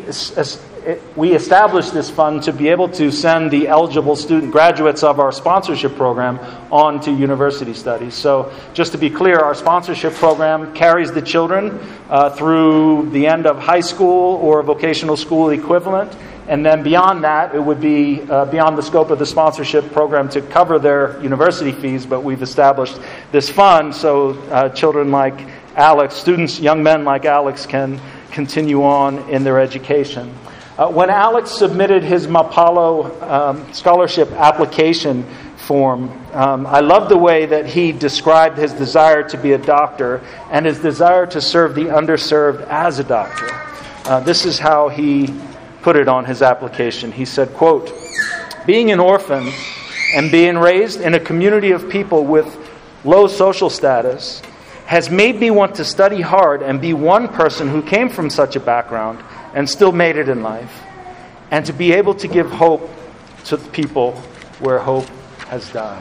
established this fund to be able to send the eligible student graduates of our sponsorship program on to university studies. So just to be clear, our sponsorship program carries the children through the end of high school or vocational school equivalent. And then beyond that, it would be beyond the scope of the sponsorship program to cover their university fees. But we've established this fund so children like Alex, students, young men like Alex can continue on in their education. When Alex submitted his Mapalo scholarship application form, I love the way that he described his desire to be a doctor and his desire to serve the underserved as a doctor. This is how he put it on his application. He said, quote, "Being an orphan and being raised in a community of people with low social status has made me want to study hard and be one person who came from such a background and still made it in life, and to be able to give hope to people where hope has died."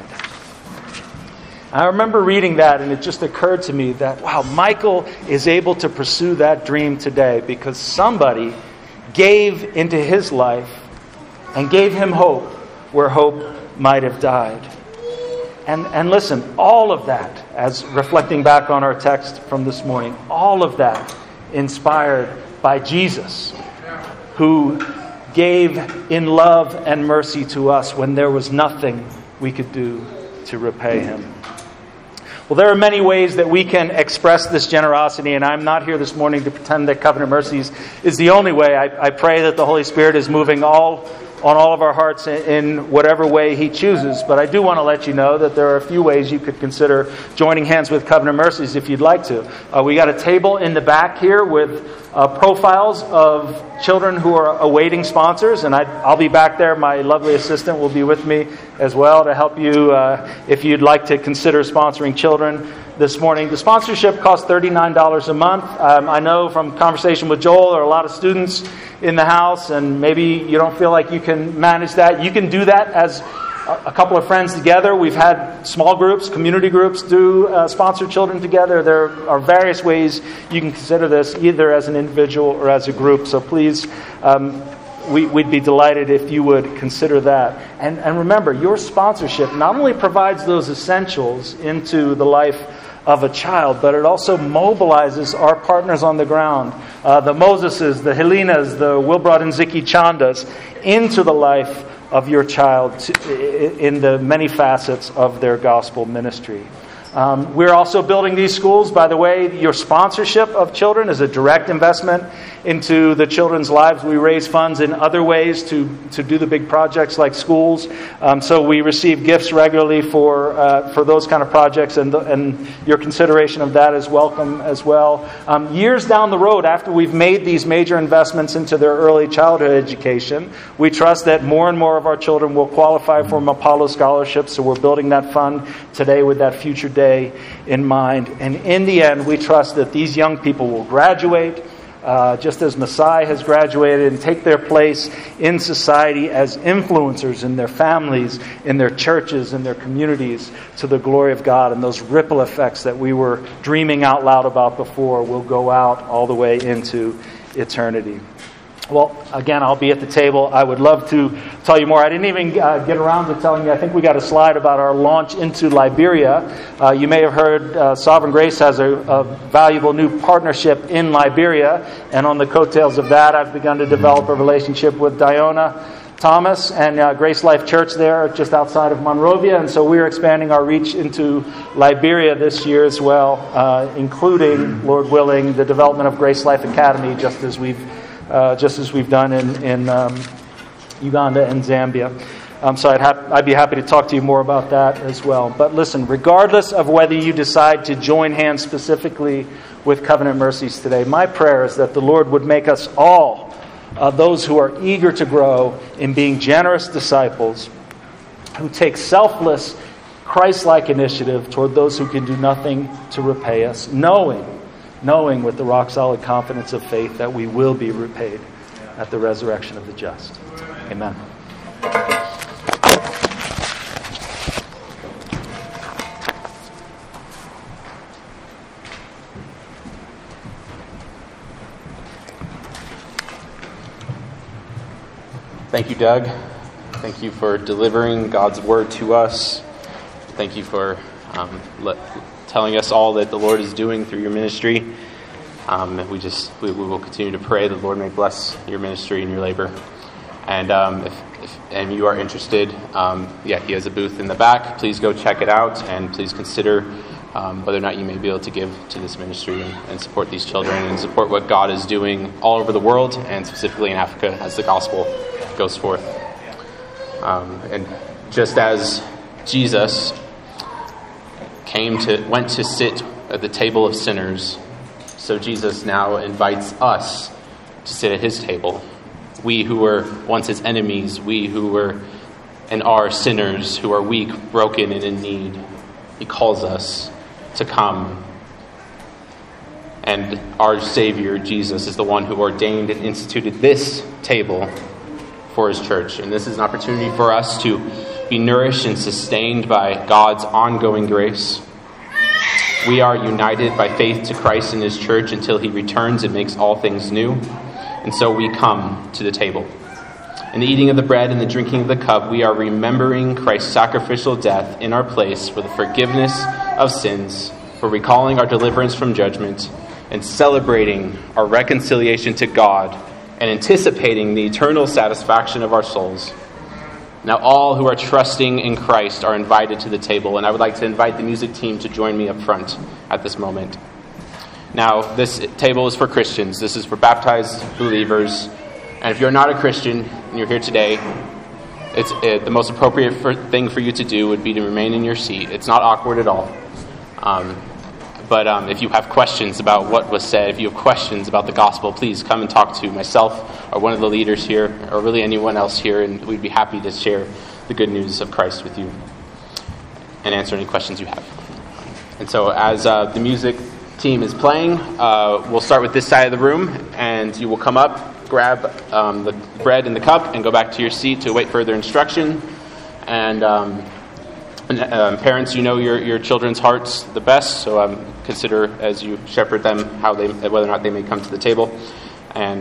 I remember reading that, and it just occurred to me that, wow, Michael is able to pursue that dream today because somebody gave into his life and gave him hope where hope might have died. And listen, all of that, as reflecting back on our text from this morning, all of that inspired by Jesus, who gave in love and mercy to us when there was nothing we could do to repay him. Well, there are many ways that we can express this generosity, and I'm not here this morning to pretend that Covenant Mercies is the only way. I pray that the Holy Spirit is moving on all of our hearts in whatever way He chooses. But I do want to let you know that there are a few ways you could consider joining hands with Covenant Mercies if you'd like to. We got a table in the back here with profiles of children who are awaiting sponsors, and I'll be back there. My lovely assistant will be with me as well to help you if you'd like to consider sponsoring children this morning. The sponsorship costs $39 a month. I know from conversation with Joel, there are a lot of students in the house, and maybe you don't feel like you can manage that. You can do that as a couple of friends together. We've had small groups, community groups do sponsor children together. There are various ways you can consider this, either as an individual or as a group. So please, we'd be delighted if you would consider that. And remember, your sponsorship not only provides those essentials into the life of a child, but it also mobilizes our partners on the ground, the Moseses, the Helenas, the Wilbrod and Ziki Chandas, into the life of your child in the many facets of their gospel ministry. We're also building these schools. By the way, your sponsorship of children is a direct investment into the children's lives. We raise funds in other ways to do the big projects like schools. So we receive gifts regularly for those kind of projects, and your consideration of that is welcome as well. Years down the road, after we've made these major investments into their early childhood education, we trust that more and more of our children will qualify for Mapalo scholarships. So we're building that fund today with that future day in mind. And in the end, we trust that these young people will graduate just as Messiah has graduated, and take their place in society as influencers in their families, in their churches, in their communities, to the glory of God. And those ripple effects that we were dreaming out loud about before will go out all the way into eternity. Well, again, I'll be at the table. I would love to tell you more. I didn't even get around to telling you. I think we got a slide about our launch into Liberia. You may have heard Sovereign Grace has a valuable new partnership in Liberia. And on the coattails of that, I've begun to develop a relationship with Diona Thomas and Grace Life Church there just outside of Monrovia. And so we're expanding our reach into Liberia this year as well, including, Lord willing, the development of Grace Life Academy, just as we've done in Uganda and Zambia. So I'd be happy to talk to you more about that as well. But listen, regardless of whether you decide to join hands specifically with Covenant Mercies today, my prayer is that the Lord would make us all those who are eager to grow in being generous disciples who take selfless, Christ-like initiative toward those who can do nothing to repay us, knowing with the rock-solid confidence of faith that we will be repaid at the resurrection of the just. Amen. Thank you, Doug. Thank you for delivering God's word to us. Thank you for telling us all that the Lord is doing through your ministry. We will continue to pray that the Lord may bless your ministry and your labor. And if you are interested, he has a booth in the back. Please go check it out, and please consider whether or not you may be able to give to this ministry and support these children and support what God is doing all over the world, and specifically in Africa as the gospel goes forth. And just as Jesus went to sit at the table of sinners, so Jesus now invites us to sit at his table. We who were once his enemies, we who were and are sinners, who are weak, broken, and in need, he calls us to come. And our Savior, Jesus, is the one who ordained and instituted this table for his church. And this is an opportunity for us to be nourished and sustained by God's ongoing grace. We are united by faith to Christ and his church until he returns and makes all things new. And so we come to the table. In the eating of the bread and the drinking of the cup, we are remembering Christ's sacrificial death in our place for the forgiveness of sins, for recalling our deliverance from judgment, and celebrating our reconciliation to God, and anticipating the eternal satisfaction of our souls. Now all who are trusting in Christ are invited to the table, and I would like to invite the music team to join me up front at this moment. Now, this table is for Christians. This is for baptized believers. And if you're not a Christian and you're here today, the most appropriate thing for you to do would be to remain in your seat. It's not awkward at all. But if you have questions about what was said, if you have questions about the gospel, please come and talk to myself or one of the leaders here, or really anyone else here, and we'd be happy to share the good news of Christ with you and answer any questions you have. And so as the music team is playing, we'll start with this side of the room, and you will come up, grab the bread and the cup, and go back to your seat to await further instruction. And parents, you know your children's hearts the best, so consider as you shepherd them whether or not they may come to the table. And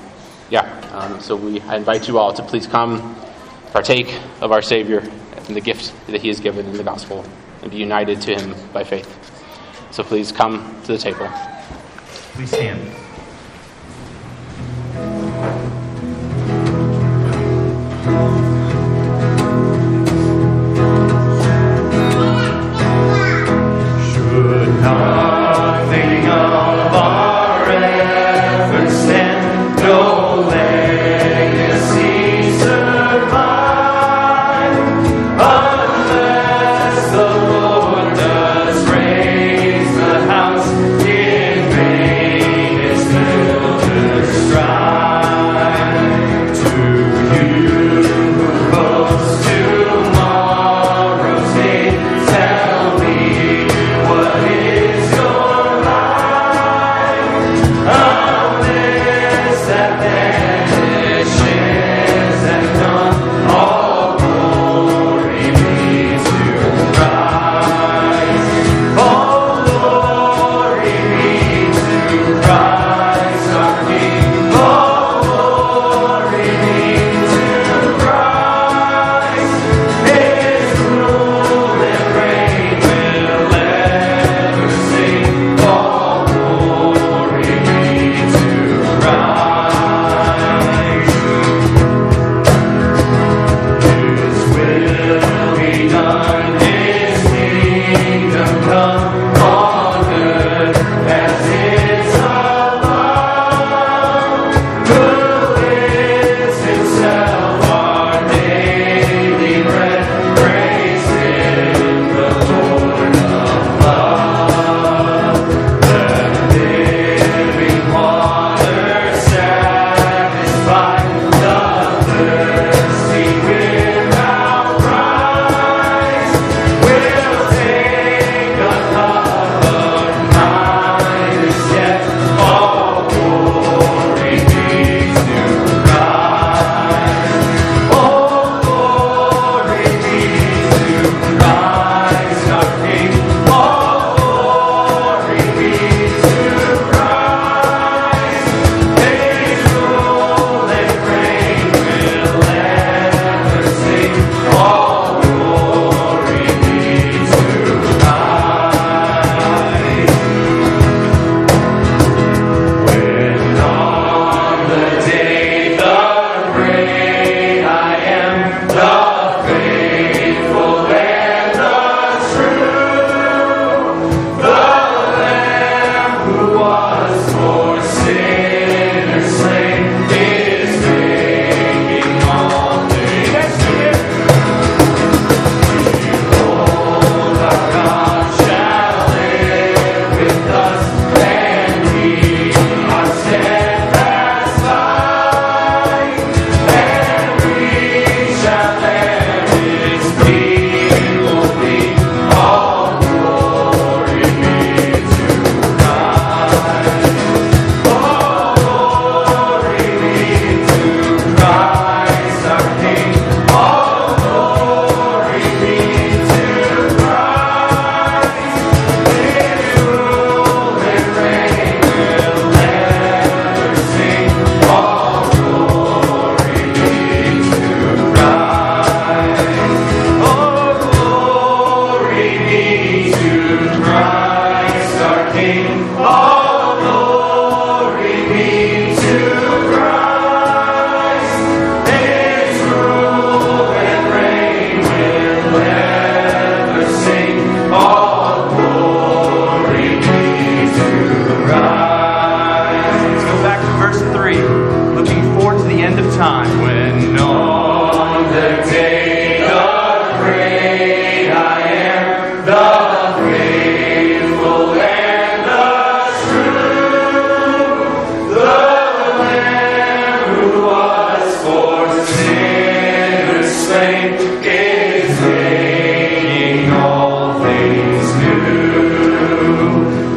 so I invite you all to please come, partake of our Savior and the gift that he has given in the gospel, and be united to him by faith. So please come to the table. Please stand. To you time when on the day of great I am, the faithful and the true, the Lamb who was for sinners slain is making all things new.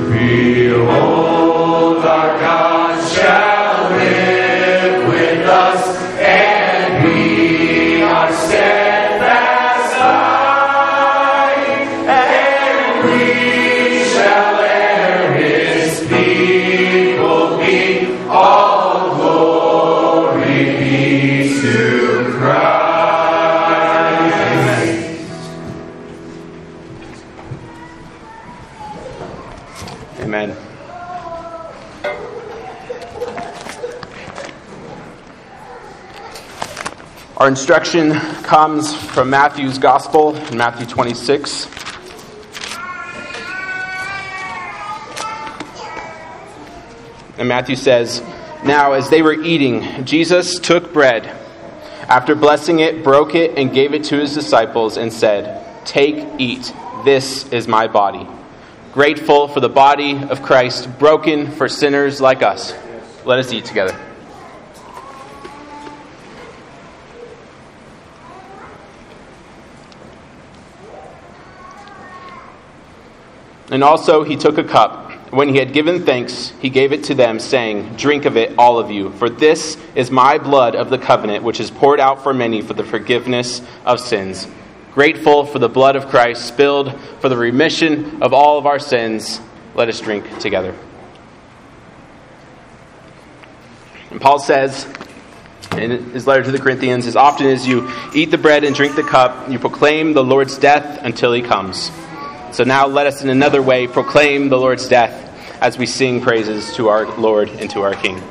Behold, our God shall live with us, and be our steadfast light, and we shall heir his people be. All glory be to Christ. Amen. Our instruction comes from Matthew's Gospel in Matthew 26. And Matthew says, "Now as they were eating, Jesus took bread. After blessing it, broke it, and gave it to his disciples, and said, 'Take, eat. This is my body.'" Grateful for the body of Christ, broken for sinners like us. Let us eat together. And also he took a cup. When he had given thanks, he gave it to them, saying, "Drink of it, all of you, for this is my blood of the covenant, which is poured out for many for the forgiveness of sins." Grateful for the blood of Christ spilled for the remission of all of our sins, let us drink together. And Paul says in his letter to the Corinthians, "As often as you eat the bread and drink the cup, you proclaim the Lord's death until he comes." So now let us in another way proclaim the Lord's death as we sing praises to our Lord and to our King.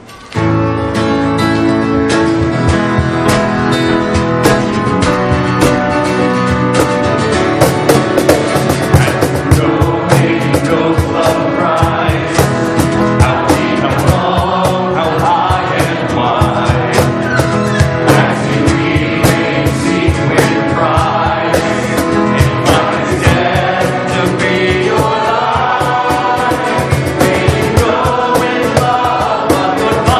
Go in love, but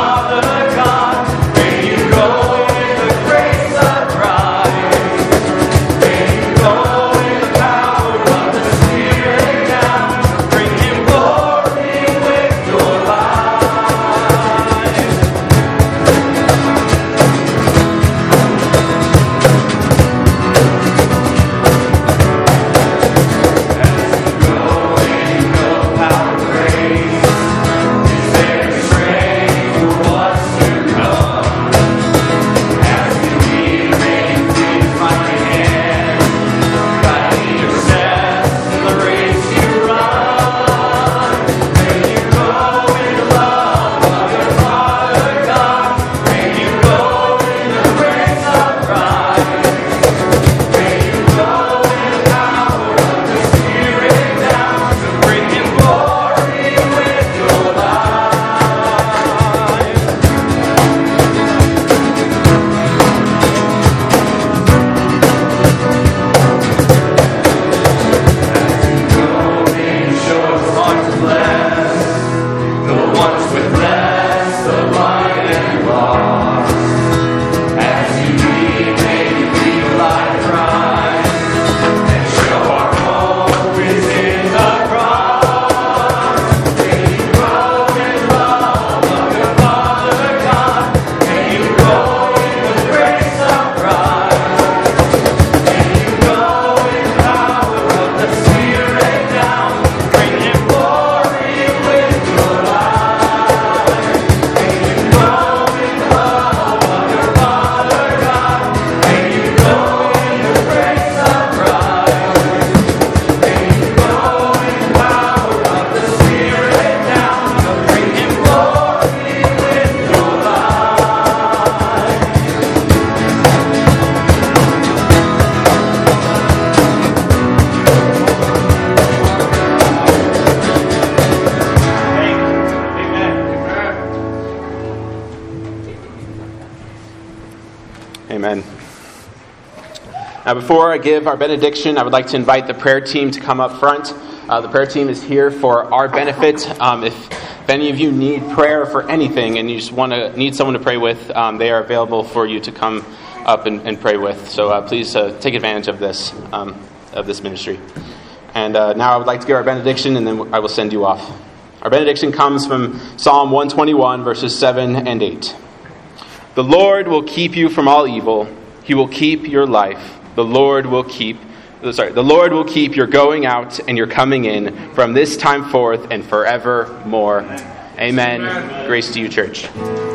Amen. Now, before I give our benediction, I would like to invite the prayer team to come up front. The prayer team is here for our benefit. If any of you need prayer for anything and you just need someone to pray with, they are available for you to come up and pray with. So please take advantage of this ministry. And now I would like to give our benediction, and then I will send you off. Our benediction comes from Psalm 121, verses 7 and 8. The Lord will keep you from all evil. He will keep your life. The Lord will keep your going out and your coming in from this time forth and forevermore. Amen. Grace to you, church.